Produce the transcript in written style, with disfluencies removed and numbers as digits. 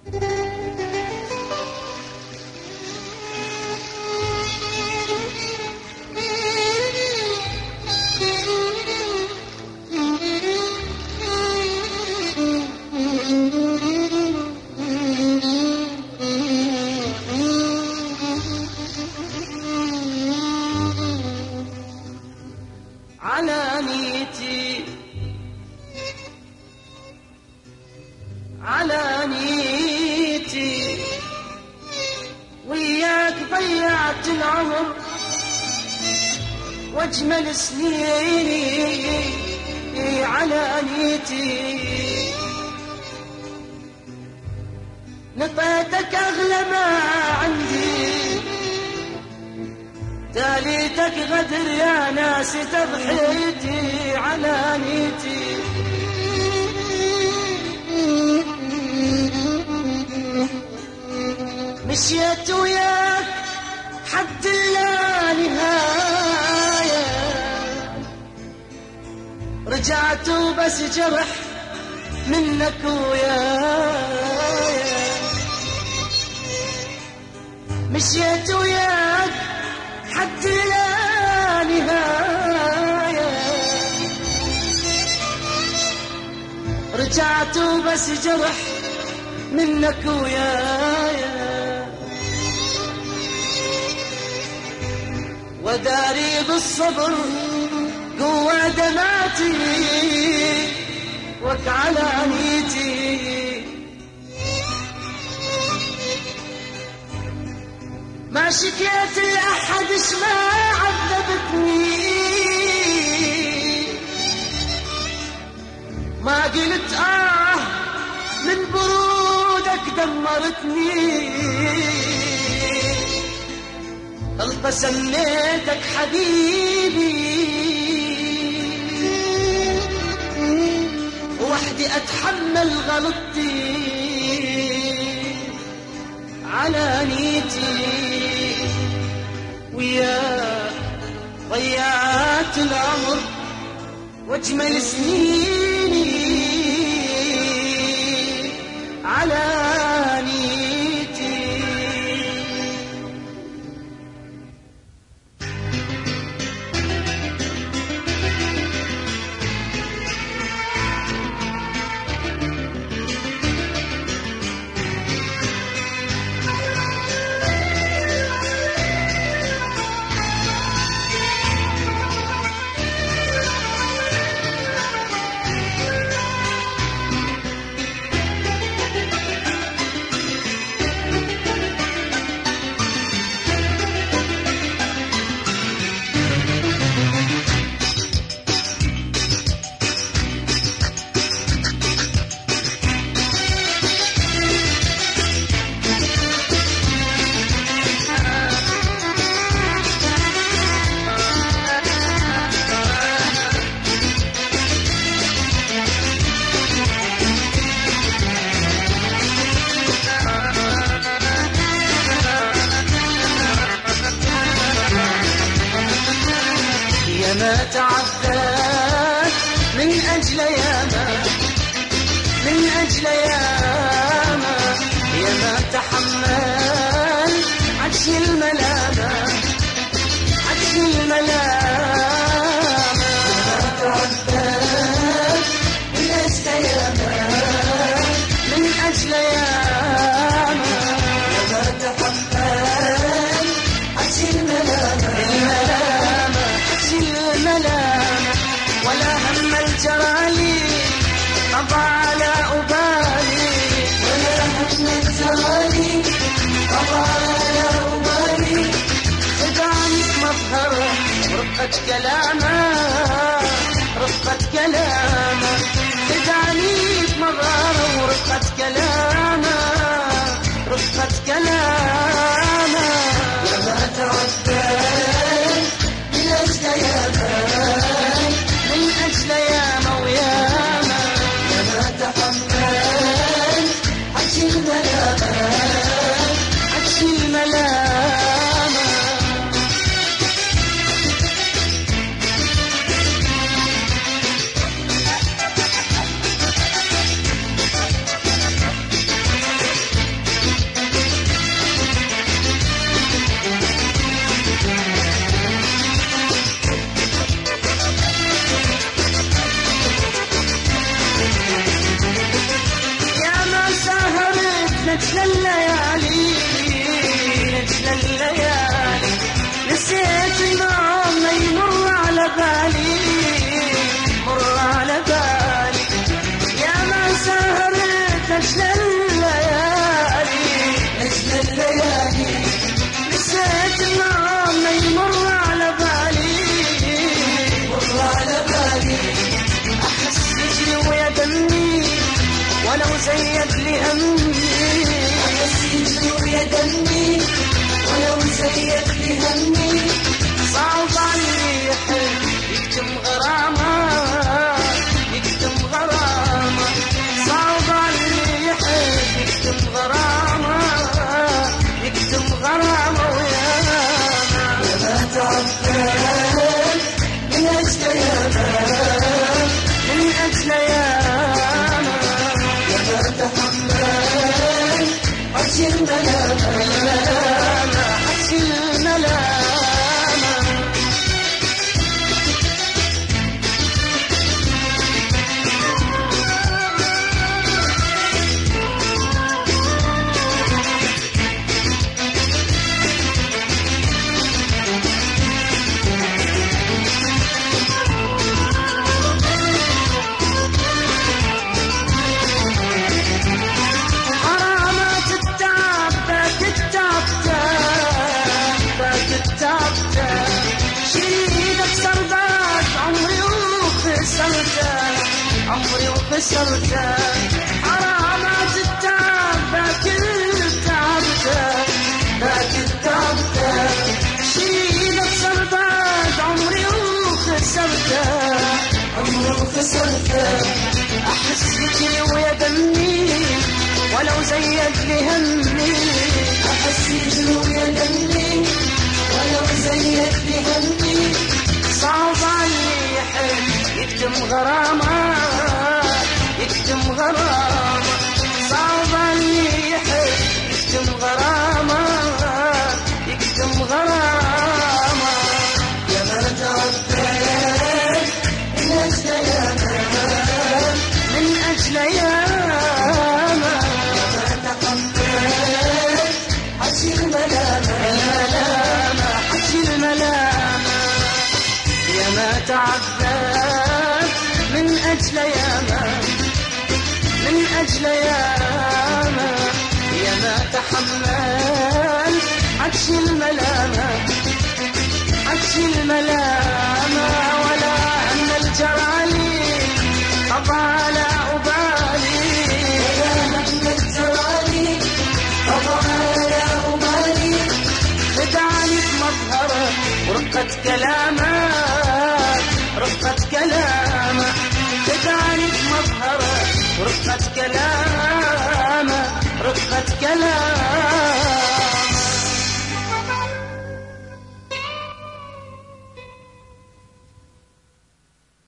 على نيتي وياك ضيعت العمر واجمل سنيني على نيتي نطيتك اغلى ما عندي تاليتك غدر يا ناس تضحيتي على نيتي مشيت وياك حد لا نهاية رجعت وبس جرح منك وياي مشيت وياك حد لا نهاية رجعت وبس جرح منك وياي وداري بالصبر قوة دمعتي وك على نيتي ما شكيت لأحد ما عذبتني ما قلت من برودك دمرتني قلب سميتك حبيبي وحدي أتحمل غلطتي على نيتي ويا ضيعت العمر واجمل سنيني على ما تعذبت من أجل ياما من أجل ياما يا ما تحمل عجز الملامة عجز الملامة ما تعذبت من أجل ياما من أجل ياما يا ما تحمل عجز الملامة الملامة ولا هم الجرالي قضى على أبالي ولا هم الجرالي قضى على أبالي خدعني مظهر رقة كلامه رقة كلامه خدعني مظهر ورقة كلامه رقة كلامه يا ما تعذب من أجل ياما من أجل ياما وياما يا ما تحمل عجز الملامة عجز الملامة نجل الليالي نجل الليالي نسيت النوم ما يمر على بالي مر على بالي يا ما سهرت نجل الليالي نجل الليالي نسيت النوم ما يمر على بالي مر على بالي أحس يجري ويا دمي ولو زيد لي همي أحس يجري ويا دمي ولو زيد لي همي صعب علي يحب يكتم غرامة يكتم غرامة صعب علي يحب يكتم غرامة يكتم غرامة ويانا يا ما تعبت من أجل ياما من أجل ياما يا ما تحمل عشي الملامة عشي الملامة عمري وخسرته حرامات التعب باكل تعبته باكل تعبته شيلك سرداد عمري وخسرته عمري وخسرته أحس يجري ويا دمي ولو زيد لي همي أحس يجري ويا دمي ولو زيد لي همي صعب علي يحب يكتم غرامة يكتم غرامة صعب علي يحب يكتم غرامة يكتم غرامة يا ما تعبت من أجل ياما من أجل ياما يا ما تحمل حشي الملامة الملامة حشي الملامة يا ما تعبت من أجل ياما من أجل ياما يا ما تحمل عطش الملامة عطش الملامة ولا أن الجرالي قضى لا أبالي ولا أن الجرالي قضى لا أبالي خدعني بمظهره ورقة كلامه رقة كلامه خدعني بمظهره ورقة كلامه رقة كلامه